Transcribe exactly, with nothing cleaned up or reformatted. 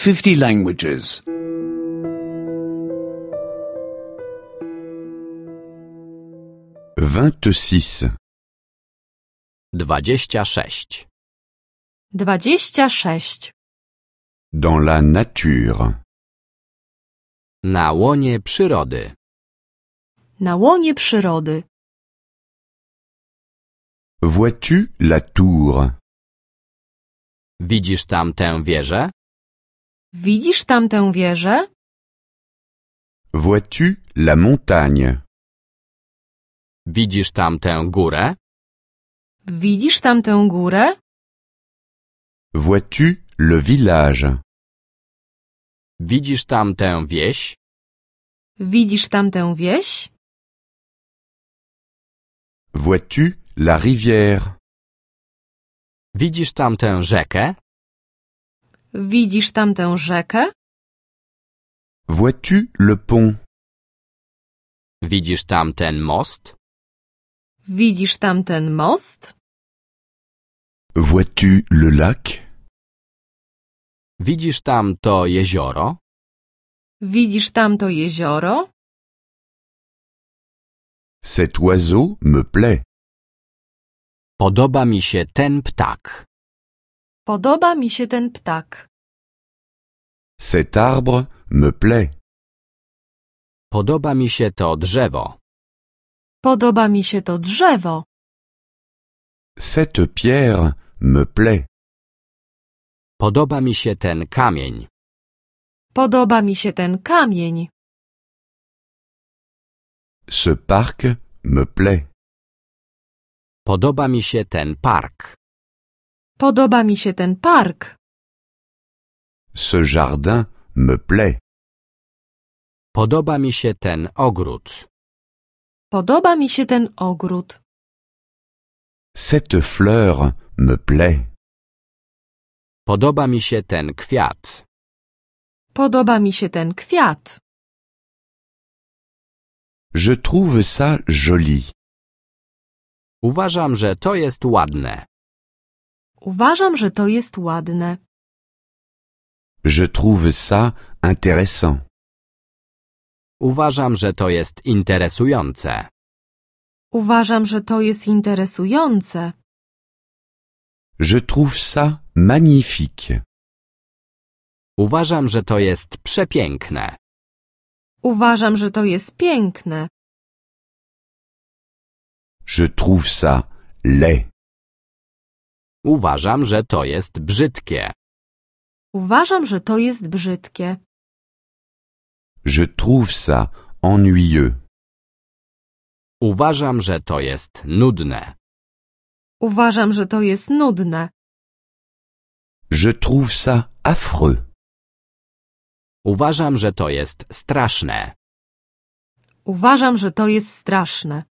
fifty languages. vingt-six. Dwadzieścia sześć. Dwadzieścia sześć. Dans la nature. Na łonie przyrody. Na łonie przyrody. Vois-tu la tour? Widzisz tam tę wieżę? Widzisz tamtę wieżę? Vois-tu la montagne? Widzisz tam tę górę? Widzisz tamtę górę? Vois-tu le village? Widzisz tam tę wieś? Widzisz tamtę wieś? Vois-tu la rivière? Widzisz tam tę rzekę? Widzisz tamtę rzekę? Vois-tu le pont? Widzisz tam ten most? Widzisz tamten most? Vois-tu le lac? Widzisz tam to jezioro? Widzisz tamto jezioro? Cet oiseau me plaît. Podoba mi się ten ptak. Podoba mi się ten ptak. Cet arbre me plaît. Podoba mi się to drzewo. Podoba mi się to drzewo. Cette pierre me plaît. Podoba mi się ten kamień. Podoba mi się ten kamień. Ce parc me plaît. Podoba mi się ten park. Podoba mi się ten park. Ce jardin me plaît. Podoba mi się ten ogród. Podoba mi się ten ogród. Cette fleur me plaît. Podoba mi się ten kwiat. Podoba mi się ten kwiat. Je trouve ça joli. Uważam, że to jest ładne. Uważam, że to jest ładne. Je trouve ça intéressant. Uważam, że to jest interesujące. Uważam, że to jest interesujące. Je trouve ça magnifique. Uważam, że to jest przepiękne. Uważam, że to jest piękne. Je trouve ça laid. Uważam, że to jest brzydkie. Uważam, że to jest brzydkie. Je trouve ça ennuyeux. Uważam, że to jest nudne. Uważam, że to jest nudne. Je trouve ça affreux. Uważam, że to jest straszne. Uważam, że to jest straszne.